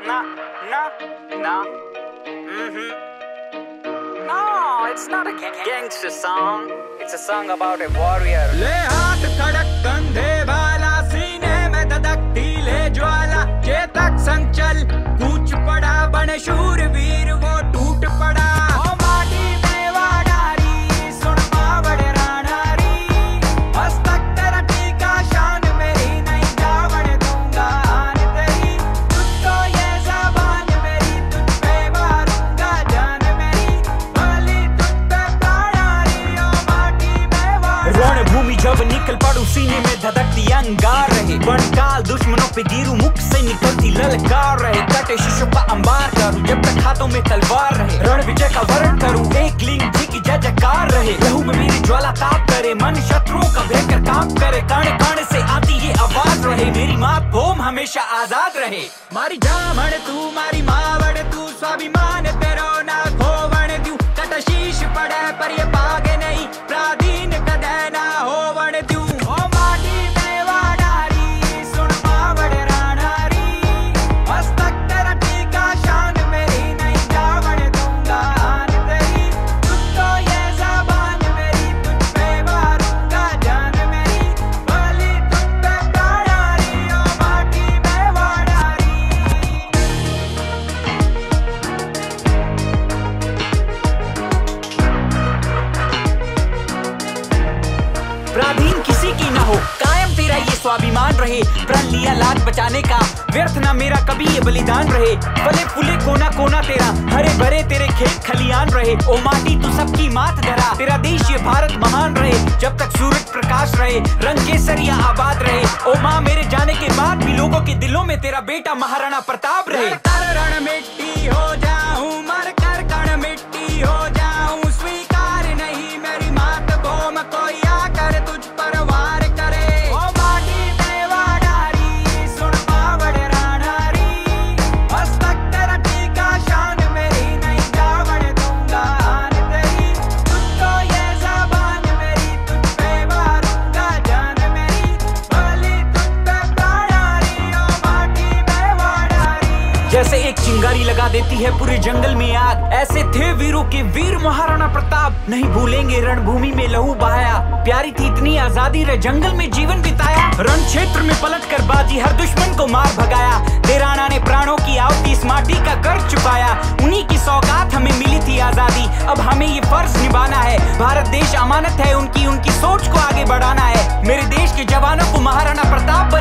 No, no, no. No, it's not a gangster song. It's a song about a warrior. ले हाथ खड़क कंधे वाला, सीने में धधकती ले ज्वाला, चेतक संचल कूच पड़ा, बने शूरवीर वो टूट पड़ा। ओ माटी में वाडारी, सुन मावड़ राणारी, हस्तक तेरा टीका शान मेरी, नहीं जावड़ दूंगा आन तेरी। तुझको ये ज़बान मेरी, तुझ पे मारूंगा जान मेरी, भली तुझ पे प्राणारी, ओ माटी में वाडारी। रणभूमि जब निकल पड़ू, सीने में धधकती अंगार रहे, बड़काल दुश्मनों पे गिरू, मुख से निकलती ललकार रहे, कटे शीशों का अंबार करूं, जब तक हाथों में तलवार रहे, रण विजय का वर्ण करूं, एक लिंग जी की जय जयकार रहे, लहू में मेरी ज्वाला ताप करे, मन शत्रुओं का भयंकर काम करे, काने काने से आती ये आवाज रहे, मेरी मातभूमि हमेशा आजाद रहे। मारी जामण तू, मारी मावड़ तू, स्वाभिमान तेरो ना खोवण दूं, कट शीश पड़े पर ये पागे नहीं, प्राधीन कदे ना होवण दूं। ओ माटी में वाडारी, सुन मावड़ राणारी, हस्तक तेरा टीका शान मेरी, नहीं जावड़ दूंगा आन तेरी। तुझको ये ज़बान मेरी, तुझ पे मारूंगा जान मेरी, भली तुझ पे प्राणारी, ओ माटी में वाडारी। प्राधीन किसी की ना हो, कायम तेरा ये स्वाभिमान रहे, प्रण लिया लाज बचाने का, व्यर्थ ना मेरा कभी ये बलिदान रहे, फले फूले कोना कोना तेरा, हरे भरे तेरे खेत खलियान रहे, ओ माटी तू सबकी मात धरा, तेरा देश ये भारत महान रहे, जब तक सूरज प्रकाश रहे, रंग केसरिया आबाद रहे, ओ माँ मेरे जाने के बाद भी लोगों के दिलों में तेरा बेटा महाराणा प्रताप रहे। कर रण मिट्टी हो जाऊं, मर कर कण मिट्टी हो जाऊं, स्वीकार नहीं मेरी मातभूमि कोई आकर तुझ पर वार करे। ओ माटी में वाडारी, सुन मावड़ राणारी, हस्तक तेरा टीका शान मेरी, नहीं जावड़ दूंगा आन तेरी। तुझको ये ज़बान मेरी, तुझ पे मारूंगा जान मेरी, भली तुझ पे प्राणारी, ओ माटी में वाडारी। जैसे एक चिंगारी लगा देती है पूरे जंगल में आग, ऐसे थे वीरों के वीर महाराणा प्रताप, नहीं भूलेंगे रणभूमि में लहू बहाया, प्यारी थी इतनी आजादी रे जंगल में जीवन बिताया, रण क्षेत्र में पलट कर बाजी हर दुश्मन को मार भगाया, देराना ने प्राणों की आहुति इस माटी का कर चुकाया, उन्हीं की सौगात हमें मिली थी आजादी, अब हमें ये फर्ज निभाना है, भारत देश अमानत है उनकी, उनकी सोच को आगे बढ़ाना है, मेरे देश के जवानों को महाराणा प्रताप